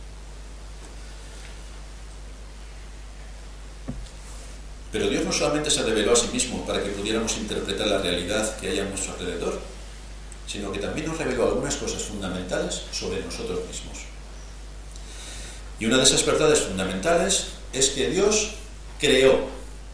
Pero Dios no solamente se reveló a sí mismo para que pudiéramos interpretar la realidad que hay a nuestro alrededor, sino que también nos reveló algunas cosas fundamentales sobre nosotros mismos. Y una de esas verdades fundamentales es que Dios creó.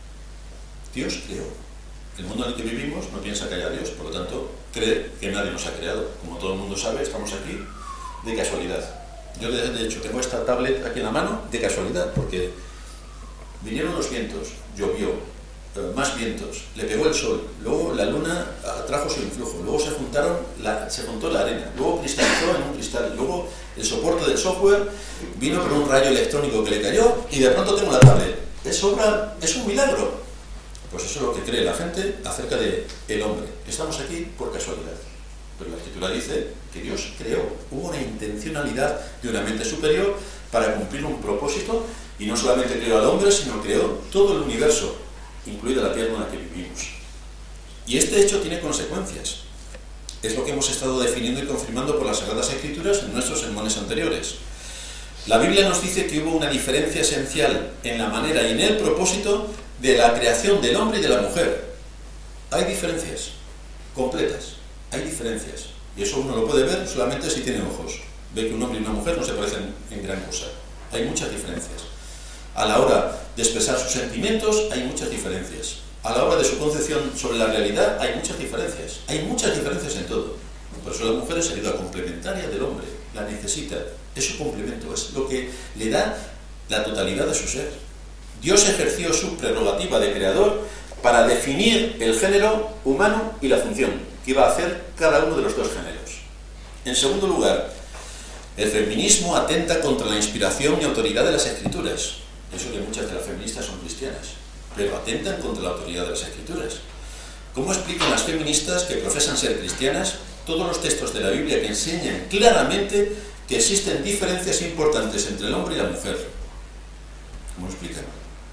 Dios creó. El mundo en el que vivimos no piensa que haya Dios, por lo tanto, cree que nadie nos ha creado. Como todo el mundo sabe, estamos aquí de casualidad. Yo, de hecho, tengo esta tablet aquí en la mano de casualidad, porque vinieron los vientos, llovió, más vientos, le pegó el sol, luego la luna trajo su influjo, luego se juntó la arena, luego cristalizó en un cristal, luego el soporte del software vino con un rayo electrónico que le cayó y de pronto tengo la tablet. Es un milagro. Pues eso es lo que cree la gente acerca del hombre. Estamos aquí por casualidad. Pero la Escritura dice que Dios creó. Hubo una intencionalidad de una mente superior para cumplir un propósito, y no solamente creó al hombre, sino creó todo el universo, incluida la tierra en la que vivimos. Y este hecho tiene consecuencias. Es lo que hemos estado definiendo y confirmando por las Sagradas Escrituras en nuestros sermones anteriores. La Biblia nos dice que hubo una diferencia esencial en la manera y en el propósito de la creación del hombre y de la mujer. Hay diferencias completas, hay diferencias, y eso uno lo puede ver solamente si tiene ojos. Ve que un hombre y una mujer no se parecen en gran cosa. Hay muchas diferencias. A la hora de expresar sus sentimientos hay muchas diferencias. A la hora de su concepción sobre la realidad hay muchas diferencias. Hay muchas diferencias en todo. Por eso la mujer es ayuda complementaria del hombre, la necesita, es su complemento, es lo que le da la totalidad de su ser. Dios ejerció su prerrogativa de creador para definir el género humano y la función que iba a hacer cada uno de los dos géneros. En segundo lugar, el feminismo atenta contra la inspiración y autoridad de las Escrituras. Eso que muchas de las feministas son cristianas, pero atentan contra la autoridad de las Escrituras. ¿Cómo explican las feministas que profesan ser cristianas todos los textos de la Biblia que enseñan claramente que existen diferencias importantes entre el hombre y la mujer? ¿Cómo lo explican?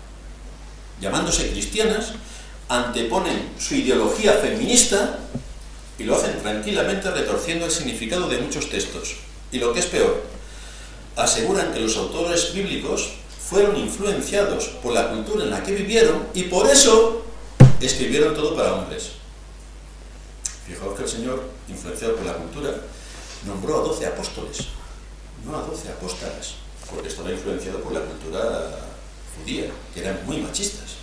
Llamándose cristianas, anteponen su ideología feminista y lo hacen tranquilamente retorciendo el significado de muchos textos. Y lo que es peor, aseguran que los autores bíblicos fueron influenciados por la cultura en la que vivieron y por eso escribieron todo para hombres. Fijaos que el Señor, influenciado por la cultura, nombró a 12 apóstoles, no a 12 apóstolas, porque estaba influenciado por la cultura judía, que eran muy machistas.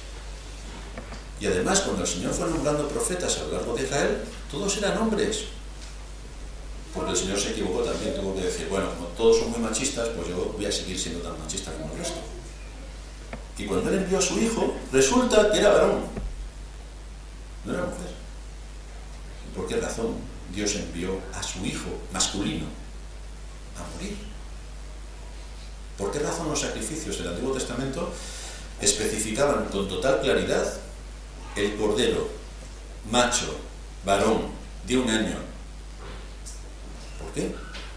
Y además, cuando el Señor fue nombrando profetas a lo largo de Israel, todos eran hombres. Porque el Señor se equivocó también, tuvo que decir, bueno, como todos son muy machistas, pues yo voy a seguir siendo tan machista como el resto. Y cuando Él envió a su hijo, resulta que era varón, no era mujer. ¿Y por qué razón Dios envió a su hijo masculino a morir? ¿Por qué razón los sacrificios del Antiguo Testamento especificaban con total claridad el cordero, macho, varón, de 1 año? ¿Por qué?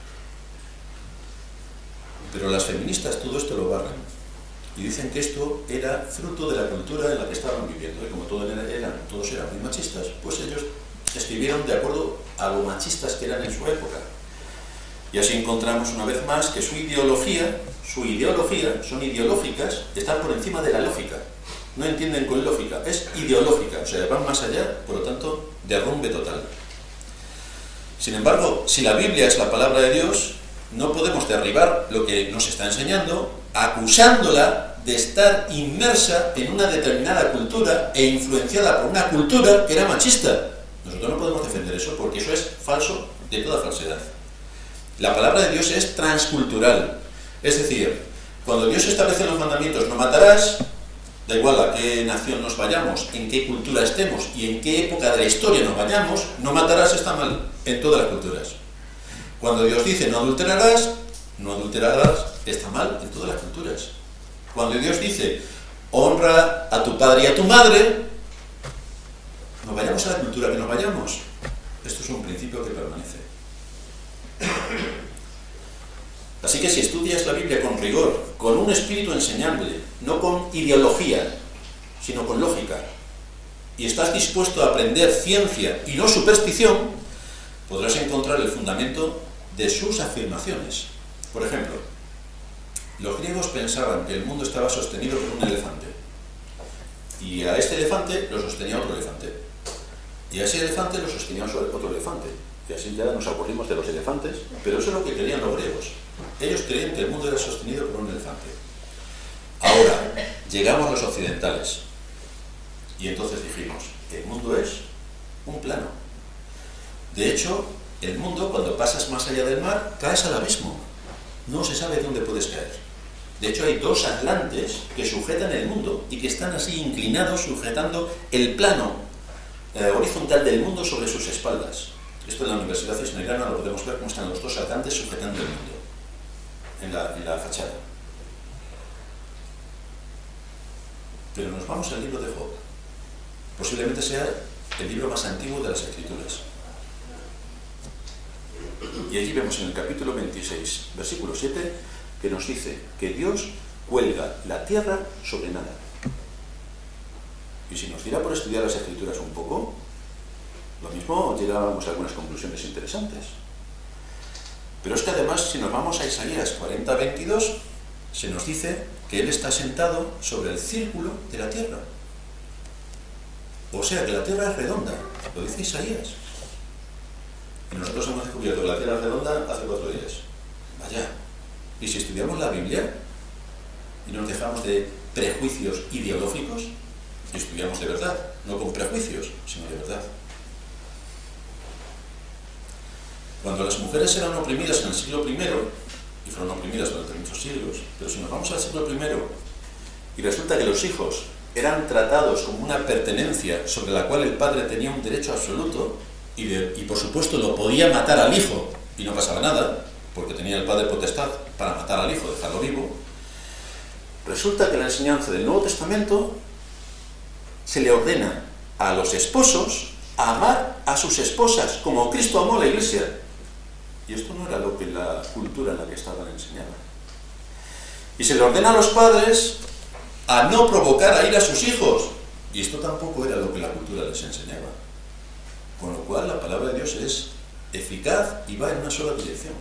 Pero las feministas todo esto lo barran y dicen que esto era fruto de la cultura en la que estaban viviendo, y como todos eran muy machistas, pues ellos escribieron de acuerdo a lo machistas que eran en su época. Y así encontramos una vez más que su ideología, son ideológicas, están por encima de la lógica. No entienden con lógica, es ideológica, o sea, van más allá, por lo tanto, derrumbe total. Sin embargo, si la Biblia es la palabra de Dios, no podemos derribar lo que nos está enseñando, acusándola de estar inmersa en una determinada cultura e influenciada por una cultura que era machista. Nosotros no podemos defender eso porque eso es falso de toda falsedad. La palabra de Dios es transcultural. Es decir, cuando Dios establece los mandamientos, no matarás, da igual a qué nación nos vayamos, en qué cultura estemos y en qué época de la historia nos vayamos, no matarás está mal en todas las culturas. Cuando Dios dice no adulterarás está mal en todas las culturas. Cuando Dios dice honra a tu padre y a tu madre, nos vayamos a la cultura que nos vayamos, Esto es un principio que permanece. Así que si estudias la Biblia con rigor, con un espíritu enseñable, no con ideología, sino con lógica, y estás dispuesto a aprender ciencia y no superstición, podrás encontrar el fundamento de sus afirmaciones. Por ejemplo, los griegos pensaban que el mundo estaba sostenido por un elefante, y a este elefante lo sostenía otro elefante, y a ese elefante lo sostenía otro elefante, y así ya nos aburrimos de los elefantes, pero eso es lo que creían los griegos. Ellos creían que el mundo era sostenido por un elefante. Ahora, llegamos los occidentales, y entonces dijimos, el mundo es un plano. De hecho, el mundo, cuando pasas más allá del mar, caes al abismo. No se sabe dónde puedes caer. De hecho, hay dos atlantes que sujetan el mundo y que están así inclinados, sujetando el plano horizontal del mundo sobre sus espaldas. Esto en la Universidad Cisnegrana lo podemos ver cómo están los dos atlantes sujetando el mundo en la fachada. Pero nos vamos al libro de Job. Posiblemente sea el libro más antiguo de las Escrituras. Y allí vemos en el capítulo 26, versículo 7, que nos dice que Dios cuelga la tierra sobre nada. Y si nos diera por estudiar las Escrituras un poco, lo mismo llegábamos a algunas conclusiones interesantes. Pero es que además, si nos vamos a Isaías 40:22, se nos dice que Él está sentado sobre el círculo de la tierra. O sea, que la tierra es redonda, lo dice Isaías. Y nosotros hemos descubierto que la tierra es redonda hace 4 días. Vaya. Y si estudiamos la Biblia y nos dejamos de prejuicios ideológicos, y estudiamos de verdad, no con prejuicios, sino de verdad. Cuando las mujeres eran oprimidas en el siglo I, y fueron oprimidas durante muchos siglos, pero si nos vamos al siglo I, y resulta que los hijos eran tratados como una pertenencia sobre la cual el padre tenía un derecho absoluto, y por supuesto lo podía matar al hijo, y no pasaba nada, porque tenía el padre potestad para matar al hijo, dejarlo vivo, resulta que en la enseñanza del Nuevo Testamento se le ordena a los esposos a amar a sus esposas, como Cristo amó a la Iglesia. Y esto no era lo que la cultura en la que estaban enseñaba. Y se le ordena a los padres a no provocar a ira a sus hijos. Y esto tampoco era lo que la cultura les enseñaba. Con lo cual la palabra de Dios es eficaz y va en una sola dirección.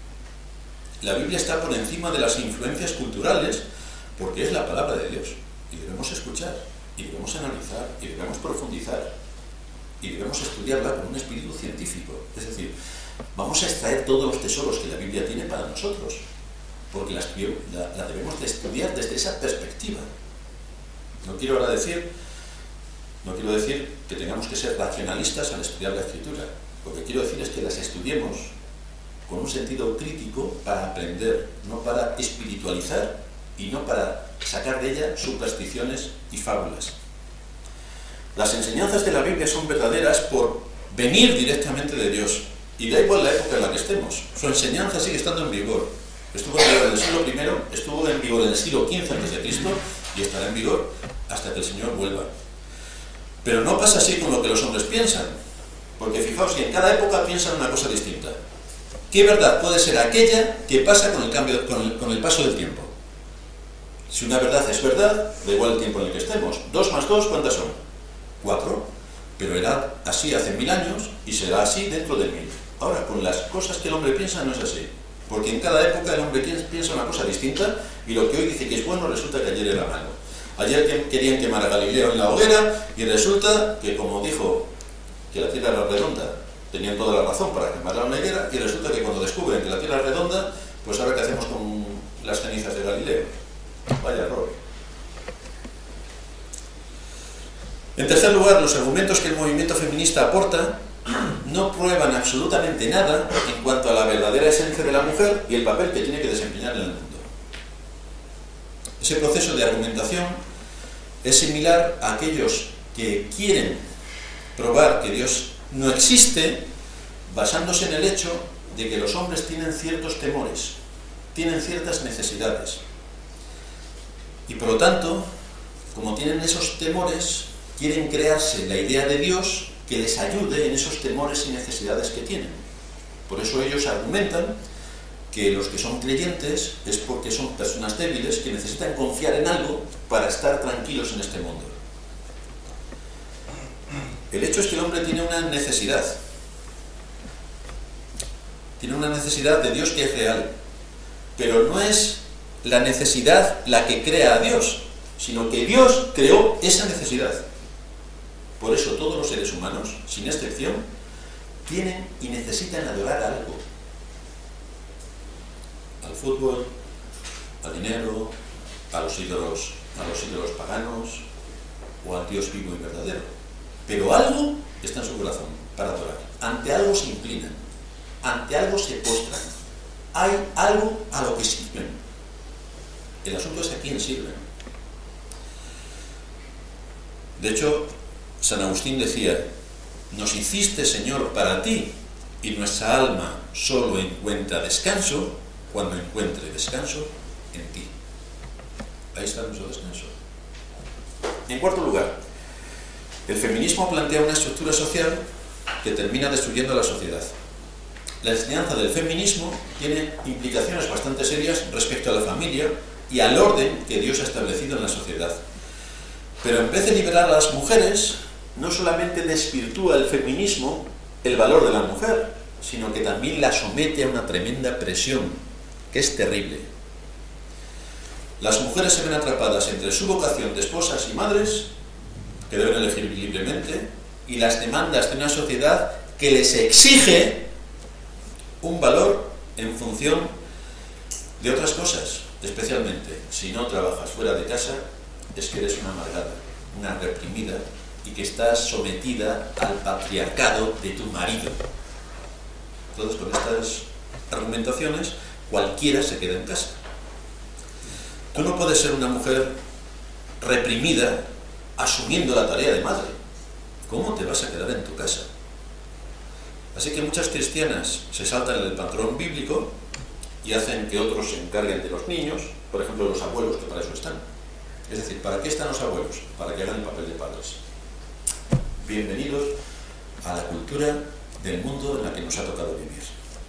La Biblia está por encima de las influencias culturales porque es la palabra de Dios. Y debemos escuchar, y debemos analizar, y debemos profundizar, y debemos estudiarla con un espíritu científico. Es decir, vamos a extraer todos los tesoros que la Biblia tiene para nosotros, porque la debemos de estudiar desde esa perspectiva. No quiero decir que tengamos que ser racionalistas al estudiar la Escritura. Lo que quiero decir es que las estudiemos con un sentido crítico para aprender, no para espiritualizar y no para sacar de ella supersticiones y fábulas. Las enseñanzas de la Biblia son verdaderas por venir directamente de Dios. Y da igual la época en la que estemos, su enseñanza sigue estando en vigor. Estuvo en vigor en el siglo I, estuvo en vigor en el siglo XV a.C. y estará en vigor hasta que el Señor vuelva. Pero no pasa así con lo que los hombres piensan, porque fijaos que en cada época piensan una cosa distinta. ¿Qué verdad puede ser aquella que pasa con el paso del tiempo? Si una verdad es verdad, da igual el tiempo en el que estemos. 2 más 2, ¿cuántas son? 4. Pero era así hace 1000 años y será así dentro de 1000. Ahora, con las cosas que el hombre piensa no es así. Porque en cada época el hombre piensa una cosa distinta y lo que hoy dice que es bueno resulta que ayer era malo. Ayer querían quemar a Galileo en la hoguera y resulta que, como dijo que la tierra era redonda, tenían toda la razón para quemarla en la hoguera, y resulta que cuando descubren que la tierra es redonda, pues ahora ¿qué hacemos con las cenizas de Galileo? Vaya error. En tercer lugar, los argumentos que el movimiento feminista aporta no prueban absolutamente nada en cuanto a la verdadera esencia de la mujer y el papel que tiene que desempeñar en el mundo. Ese proceso de argumentación es similar a aquellos que quieren probar que Dios no existe basándose en el hecho de que los hombres tienen ciertos temores, tienen ciertas necesidades. Y por lo tanto, como tienen esos temores, quieren crearse la idea de Dios que les ayude en esos temores y necesidades que tienen. Por eso ellos argumentan que los que son creyentes es porque son personas débiles que necesitan confiar en algo para estar tranquilos en este mundo. El hecho es que el hombre tiene una necesidad. Tiene una necesidad de Dios que es real. Pero no es la necesidad la que crea a Dios, sino que Dios creó esa necesidad. Por eso todos los seres humanos, sin excepción, tienen y necesitan adorar a algo. Al fútbol, al dinero, a los ídolos paganos o al Dios vivo y verdadero. Pero algo está en su corazón para adorar. Ante algo se inclinan, ante algo se postran. Hay algo a lo que sirven. El asunto es a quién sirven. De hecho, San Agustín decía: nos hiciste, Señor, para ti, y nuestra alma solo encuentra descanso cuando encuentre descanso en ti. Ahí está nuestro descanso. En cuarto lugar, el feminismo plantea una estructura social que termina destruyendo la sociedad. La enseñanza del feminismo tiene implicaciones bastante serias respecto a la familia y al orden que Dios ha establecido en la sociedad. Pero en vez de liberar a las mujeres, no solamente desvirtúa el feminismo el valor de la mujer, sino que también la somete a una tremenda presión, que es terrible. Las mujeres se ven atrapadas entre su vocación de esposas y madres, que deben elegir libremente, y las demandas de una sociedad que les exige un valor en función de otras cosas. Especialmente, si no trabajas fuera de casa, es que eres una amargada, una reprimida, y que estás sometida al patriarcado de tu marido. Entonces, con estas argumentaciones, cualquiera se queda en casa. Tú no puedes ser una mujer reprimida asumiendo la tarea de madre. ¿Cómo te vas a quedar en tu casa? Así que muchas cristianas se saltan el patrón bíblico y hacen que otros se encarguen de los niños, por ejemplo los abuelos, que para eso están. Es decir, ¿para qué están los abuelos? Para que hagan el papel de padres. Bienvenidos a la cultura del mundo en la que nos ha tocado vivir.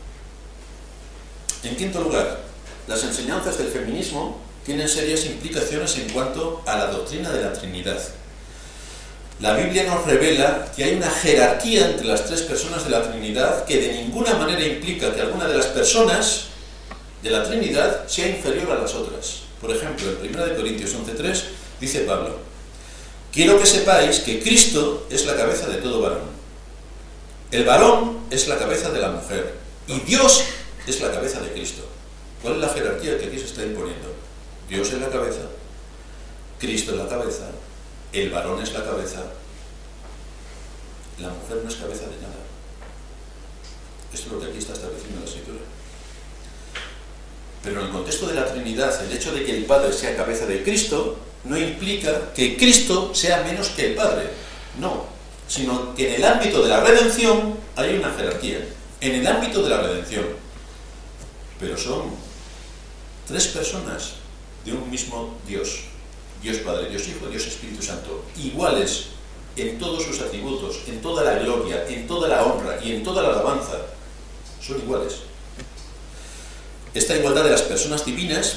En quinto lugar, las enseñanzas del feminismo tienen serias implicaciones en cuanto a la doctrina de la Trinidad. La Biblia nos revela que hay una jerarquía entre las tres personas de la Trinidad que de ninguna manera implica que alguna de las personas de la Trinidad sea inferior a las otras. Por ejemplo, en 1 Corintios 11:3 dice Pablo: quiero que sepáis que Cristo es la cabeza de todo varón. El varón es la cabeza de la mujer y Dios es la cabeza de Cristo. ¿Cuál es la jerarquía que aquí se está imponiendo? Dios es la cabeza, Cristo es la cabeza, el varón es la cabeza, la mujer no es cabeza de nada. Esto es lo que aquí está estableciendo la Escritura. Pero en el contexto de la Trinidad, el hecho de que el Padre sea cabeza de Cristo no implica que Cristo sea menos que el Padre. No, sino que en el ámbito de la redención hay una jerarquía. En el ámbito de la redención. Pero son tres personas de un mismo Dios. Dios Padre, Dios Hijo, Dios Espíritu Santo. Iguales en todos sus atributos, en toda la gloria, en toda la honra y en toda la alabanza. Son iguales. Esta igualdad de las personas divinas,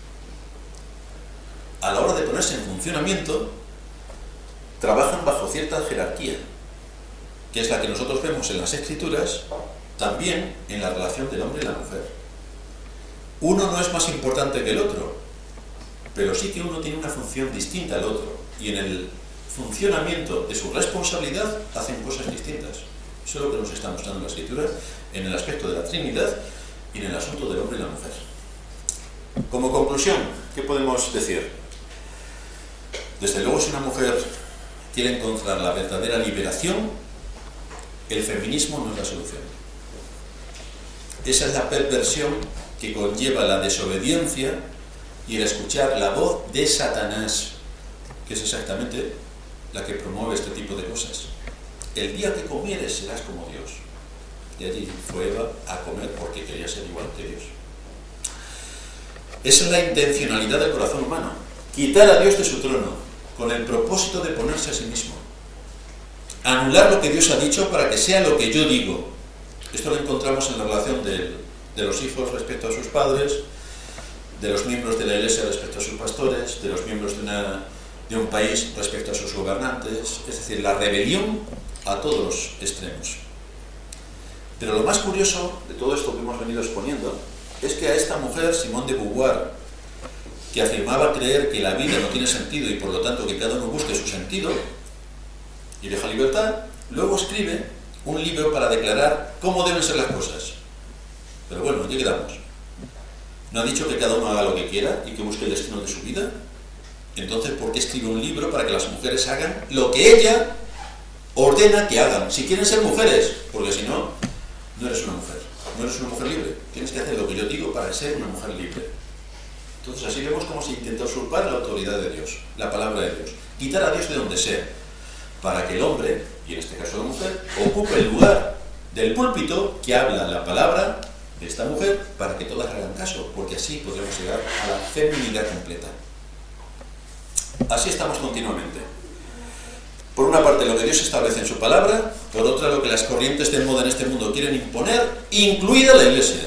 a la hora de ponerse en funcionamiento, trabajan bajo cierta jerarquía, que es la que nosotros vemos en las Escrituras, también en la relación del hombre y la mujer. Uno no es más importante que el otro, pero sí que uno tiene una función distinta al otro, y en el funcionamiento de su responsabilidad hacen cosas distintas. Eso es lo que nos está mostrando la Escritura en el aspecto de la Trinidad y en el asunto del hombre y la mujer. Como conclusión, ¿qué podemos decir? Desde luego, si una mujer quiere encontrar la verdadera liberación, el feminismo no es la solución. Esa es la perversión que conlleva la desobediencia y el escuchar la voz de Satanás, que es exactamente la que promueve este tipo de cosas. El día que comieres serás como Dios. Y allí fue Eva a comer porque quería ser igual que Dios. Esa es la intencionalidad del corazón humano: quitar a Dios de su trono con el propósito de ponerse a sí mismo. anular lo que Dios ha dicho para que sea lo que yo digo. Esto lo encontramos en la relación de los hijos respecto a sus padres, de los miembros de la iglesia respecto a sus pastores, de los miembros de un país respecto a sus gobernantes, es decir, la rebelión a todos los extremos. Pero lo más curioso de todo esto que hemos venido exponiendo es que a esta mujer, Simone de Beauvoir, que afirmaba creer que la vida no tiene sentido y por lo tanto que cada uno busque su sentido y deja libertad, luego escribe un libro para declarar cómo deben ser las cosas. Pero bueno, aquí quedamos. ¿No ha dicho que cada uno haga lo que quiera y que busque el destino de su vida? Entonces, ¿por qué escribe un libro para que las mujeres hagan lo que ella ordena que hagan? Si quieren ser mujeres, porque si no, no eres una mujer. No eres una mujer libre. Tienes que hacer lo que yo digo para ser una mujer libre. Entonces, así vemos cómo se intenta usurpar la autoridad de Dios, la palabra de Dios. Quitar a Dios de donde sea, para que el hombre, y en este caso la mujer, ocupe el lugar del púlpito que habla la palabra de esta mujer para que todas hagan caso, porque así podremos llegar a la feminidad completa. Así estamos continuamente. Por una parte lo que Dios establece en su palabra, por otra lo que las corrientes de moda en este mundo quieren imponer, incluida la iglesia.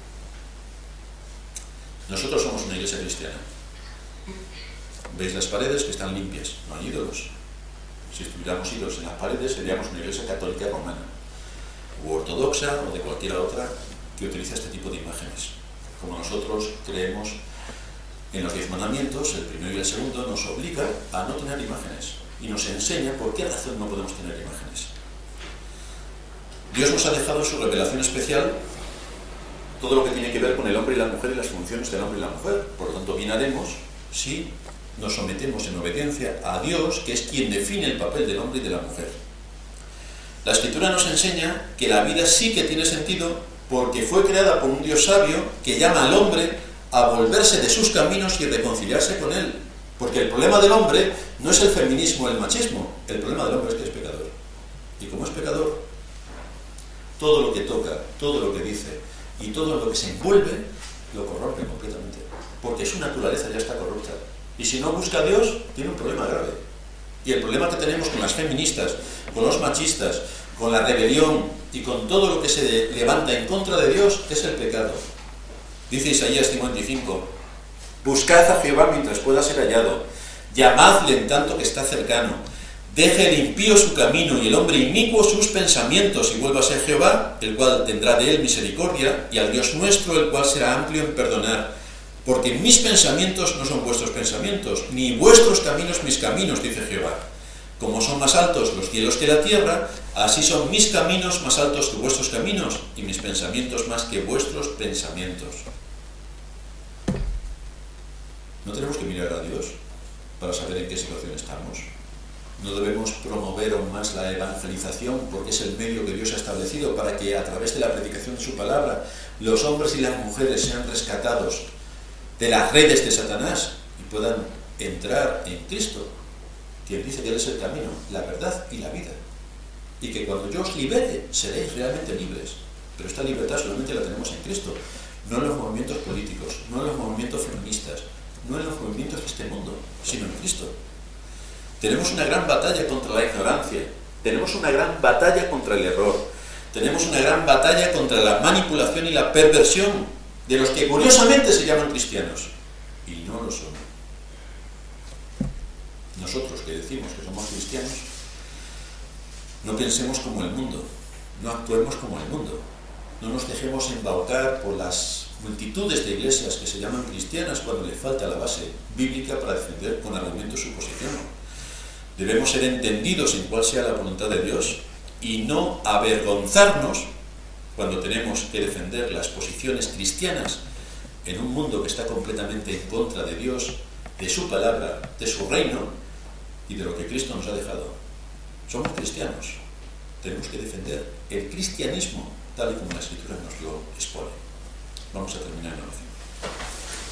Nosotros somos una iglesia cristiana. ¿Veis las paredes que están limpias? No hay ídolos. Si tuviéramos ídolos en las paredes seríamos una iglesia católica romana, u ortodoxa, o de cualquier otra que utiliza este tipo de imágenes. Como nosotros creemos en los 10 mandamientos, el primero y el segundo nos obliga a no tener imágenes y nos enseña por qué razón no podemos tener imágenes. Dios nos ha dejado en su revelación especial todo lo que tiene que ver con el hombre y la mujer y las funciones del hombre y la mujer. Por lo tanto, bien haremos si nos sometemos en obediencia a Dios, que es quien define el papel del hombre y de la mujer. La Escritura nos enseña que la vida sí que tiene sentido porque fue creada por un Dios sabio que llama al hombre a volverse de sus caminos y reconciliarse con él. Porque el problema del hombre no es el feminismo o el machismo, el problema del hombre es que es pecador. Y como es pecador, todo lo que toca, todo lo que dice y todo lo que se envuelve, lo corrompe completamente. Porque su naturaleza ya está corrupta. Y si no busca a Dios, tiene un problema grave. Y el problema que tenemos con las feministas, con los machistas, con la rebelión y con todo lo que se levanta en contra de Dios es el pecado. Dice Isaías 55, buscad a Jehová mientras pueda ser hallado, llamadle en tanto que está cercano, deje el impío su camino y el hombre inicuo sus pensamientos, y vuelva a ser Jehová, el cual tendrá de él misericordia, y al Dios nuestro, el cual será amplio en perdonar. Porque mis pensamientos no son vuestros pensamientos, ni vuestros caminos mis caminos, dice Jehová. Como son más altos los cielos que la tierra, así son mis caminos más altos que vuestros caminos, y mis pensamientos más que vuestros pensamientos. ¿No tenemos que mirar a Dios para saber en qué situación estamos? ¿No debemos promover aún más la evangelización porque es el medio que Dios ha establecido para que a través de la predicación de su palabra los hombres y las mujeres sean rescatados de las redes de Satanás y puedan entrar en Cristo, quien dice que Él es el camino, la verdad y la vida? Y que cuando yo os libere, seréis realmente libres. Pero esta libertad solamente la tenemos en Cristo, no en los movimientos políticos, no en los movimientos feministas, no en los movimientos de este mundo, sino en Cristo. Tenemos una gran batalla contra la ignorancia, tenemos una gran batalla contra el error, tenemos una gran batalla contra la manipulación y la perversión de los que curiosamente se llaman cristianos, y no lo son. Nosotros que decimos que somos cristianos, no pensemos como el mundo, no actuemos como el mundo, no nos dejemos embaucar por las multitudes de iglesias que se llaman cristianas cuando le falta la base bíblica para defender con argumentos su posición. Debemos ser entendidos en cuál sea la voluntad de Dios y no avergonzarnos cuando tenemos que defender las posiciones cristianas en un mundo que está completamente en contra de Dios, de su palabra, de su reino y de lo que Cristo nos ha dejado. Somos cristianos, tenemos que defender el cristianismo tal y como la Escritura nos lo expone. Vamos a terminar en oración.